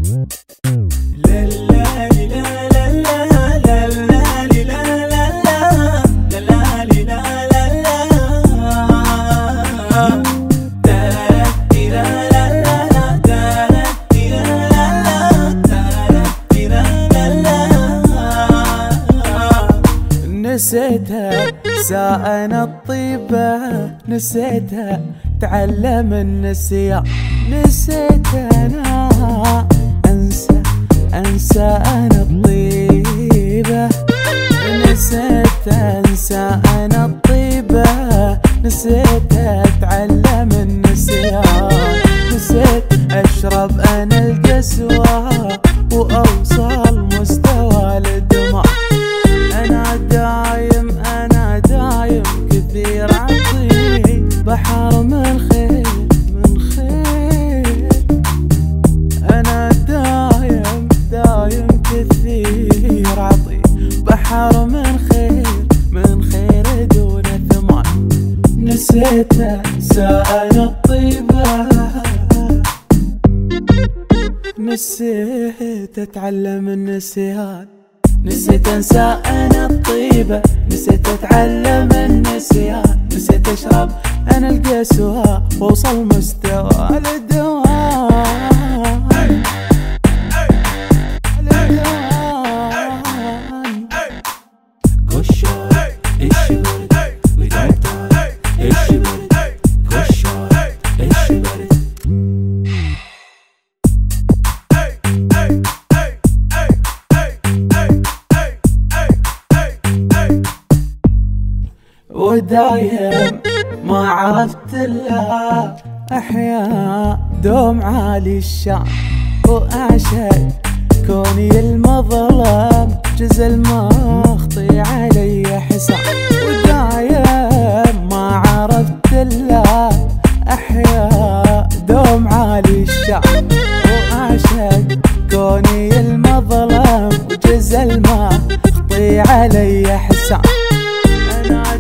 نسيتها سائنا الطيبة، نسيتها تعلم النسيان، نسيت أنا أنسى أنا الطيبة، نسيت أنسى أنا الطيبة، نسيت أتعلم النسيان، نسيت أشرب أنا القسوة وأوصل مستوى الدماء. أنا دايم كثير عطي بحر من خير من خير، أنا دايم كثير عطي بحر من خير دون ثمان. نسيت سائنا الطيبة، نسيت أتعلم النسيان، نسيت أنسى أنا الطيبة، نسيت أتعلم النسيان، نسيت أشرب أنا القسوة وأوصل مستوى الدوام. ودايم ما عرفت الا احياء دوم عالي الشان، واعشق كوني المظلم جزء المخطي علي حسان. ودايم ما عرفت الا احياء دوم عالي الشان، واعشق كوني المظلم وجزء المخطي علي حسان. أنا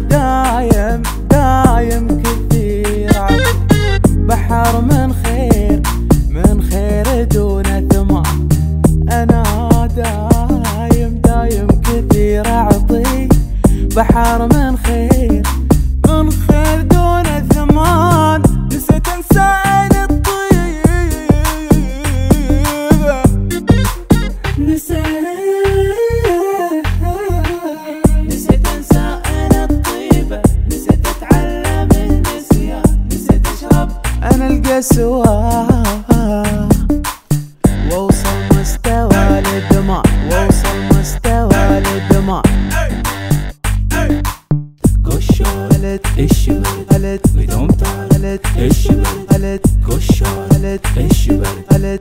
دايم كثير عطي بحر من خير دون ثمان. أنا دايم كثير أعطي بحر من خير دون ثمان. نسيت أنسى أنا الطيبة، نسيت أنسى أنا الطيبة، نسيت أتعلم النسيان، نسيت أشرب أنا القسوة وأوصل مستوى الدماء، وأوصل مستوى الدماء. قلت إيش قلت بدون قلت إيش قلت قلت إيش قلت.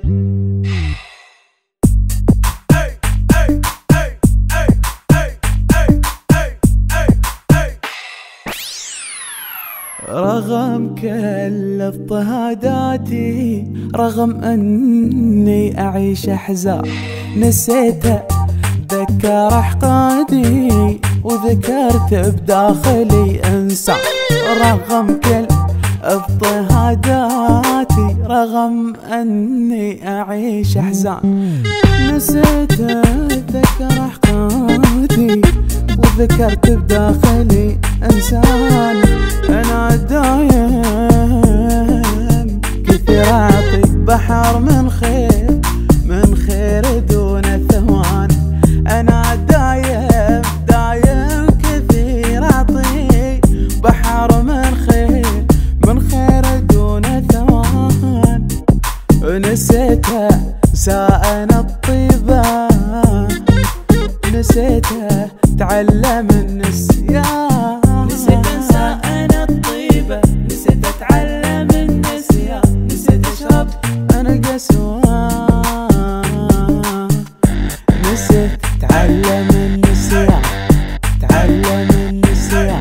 رغم كل اضطهاداتي، رغم اني اعيش احزان، نسيت ذكر احقادي وذكرت بداخلي انسان. رغم كل اضطهاداتي، رغم اني اعيش احزان، نسيت ذكر احقادي وذكرت بداخلي انسان. أنا دايم كثير أعطي بحر من خير دون ثمان. أنا دايم كثير أعطي بحر من خير دون ثمان. نسيتها سائنا الطيبة، نسيتها تعلم النسيان، نسيت أنسى أنا الطيبة، نسيت أتعلم النسيان، نسيت أشرب أنا القسوة، نسيت أتعلم النسيان، تعلم النسيان.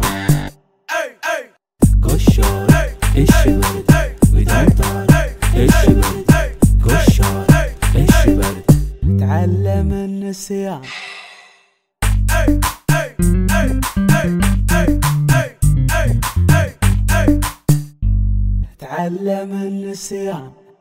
قشور إيش برد بدون طارق، إيش برد قشور إيش برد تعلم النسيان. تعلم النسيان.